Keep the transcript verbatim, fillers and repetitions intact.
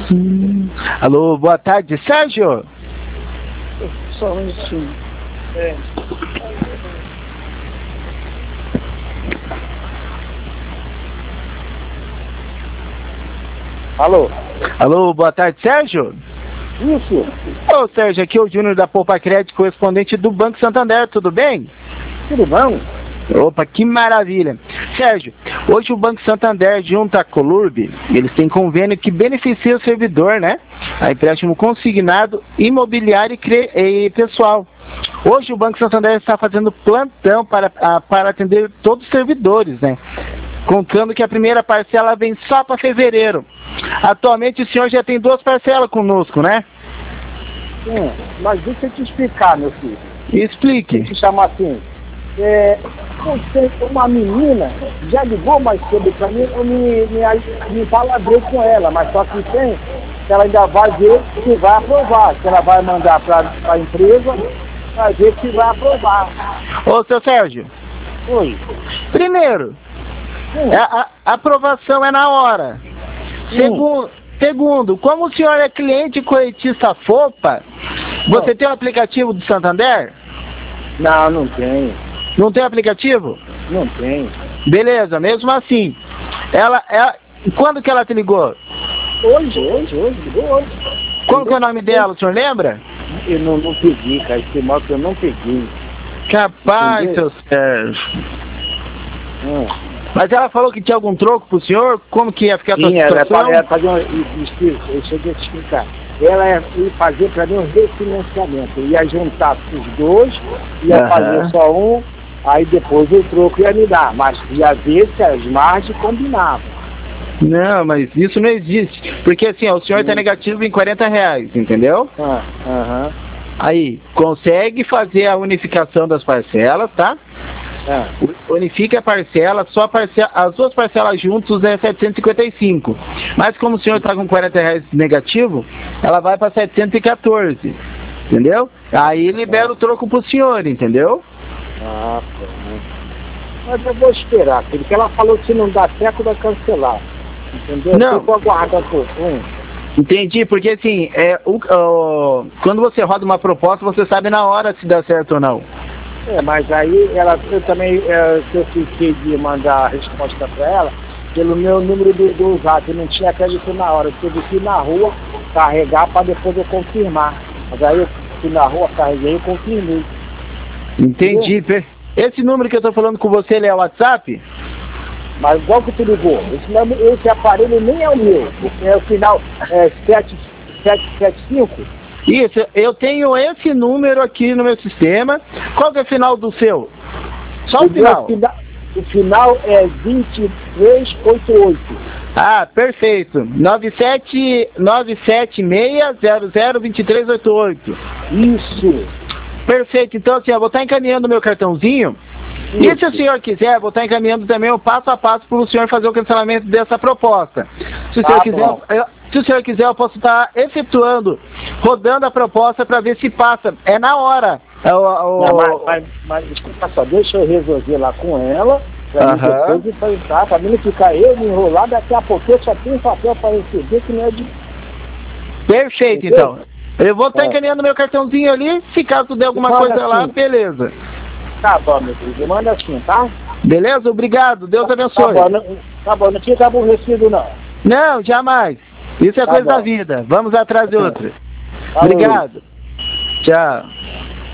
Hum. Alô, boa tarde, Sérgio? Só um minutinho. É. Alô? Alô, boa tarde, Sérgio? Isso. Ô, Sérgio, aqui é o Júnior da Poupa Crédito, correspondente do Banco Santander, tudo bem? Tudo bom? Opa, que maravilha. Sérgio, hoje o Banco Santander junto à Colurb, eles têm convênio que beneficia o servidor, né? A empréstimo consignado, imobiliário e, cre... e pessoal. Hoje o Banco Santander está fazendo plantão para, a, para atender todos os servidores, né? Contando que a primeira parcela vem só para fevereiro. Atualmente o senhor já tem duas parcelas conosco, né? Sim, mas deixa eu te explicar, meu filho. Explique. Se chama assim. É, uma menina já ligou mais cedo para mim, eu me, me, me palavrei com ela, mas só que tem, ela ainda vai ver se vai aprovar, que ela vai mandar para a empresa para ver se vai aprovar. Ô, seu Sérgio. Oi. Primeiro, a, a aprovação é na hora. Segundo, segundo, como o senhor é cliente corretista Fopa, você tem o aplicativo do Santander? Não, não tenho. Não tem aplicativo? Não tenho. Beleza, mesmo assim. Ela, ela, quando que ela te ligou? Hoje, hoje, hoje, ligou hoje. Qual que é o nome dela, o senhor lembra? Eu não, não peguei, cara, esse mal que eu não peguei. Capaz, seu Sérgio. Hum. Mas ela falou que tinha algum troco pro senhor? Como que ia ficar a sua Sim, ela situação? ia fazer um... Eu cheguei a te explicar. Ela ia fazer para mim um refinanciamento. Ia juntar os dois, ia uhum. fazer só um, aí depois o troco ia me dar. Mas ia ver se as margens combinavam. Não, mas isso não existe. Porque assim, ó, o senhor está negativo em quarenta reais, entendeu? Ah, uhum. Aí, consegue fazer a unificação das parcelas, tá? Ah. Unifica a parcela, só a parcela, as duas parcelas juntos é setecentos e cinquenta e cinco. Mas como o senhor está com quarenta reais negativo, ela vai para setecentos e quatorze. Entendeu? Aí libera o troco pro senhor, entendeu? Ah, pô. Mas eu vou esperar, porque ela falou que se não dá certo vai cancelar. Entendeu? Não. Eu vou aguardar por um. Entendi, porque assim, é, o, o, quando você roda uma proposta, você sabe na hora se dá certo ou não. É, mas aí ela, eu também, é, eu fiquei de mandar a resposta para ela pelo meu número do, do zap, eu não tinha acredito na hora, eu tive que ir na rua carregar para depois eu confirmar. Mas aí eu fui na rua, carreguei e confirmei. Entendi. Entendeu? Esse número que eu estou falando com você, ele é o WhatsApp? Mas igual que tu ligou, esse, esse aparelho nem é o meu, é o final é, sete sete cinco. Isso, eu tenho esse número aqui no meu sistema. Qual que é o final do seu? Só o, o final. final. O final é vinte e três oitenta e oito. Ah, perfeito. nove sete nove sete seis zero zero dois três oito oito. Isso. Perfeito. Então, assim, eu vou estar encaminhando o meu cartãozinho. Isso. E se o senhor quiser, eu vou estar encaminhando também o passo a passo para o senhor fazer o cancelamento dessa proposta. Se o tá senhor quiser, eu, se o senhor quiser, eu posso estar efetuando, rodando a proposta para ver se passa. É na hora. É o, o... Não, mas, mas, mas desculpa só, deixa eu resolver lá com ela, para uhum. depois enfrentar, para mim não ficar eu me enrolar, daqui a pouco eu só tenho papel para receber que não é de... Perfeito, entendeu? Então. Eu vou estar é. encaminhando meu cartãozinho ali, se caso der alguma coisa assim. Lá, beleza. Tá bom, meu filho, manda assim, tá? Beleza? Obrigado, Deus abençoe. Tá bom, não, tá bom, não fica aborrecido não. Não, jamais. Isso é tá coisa bom. da vida. Vamos atrás de outra. Obrigado. Tchau.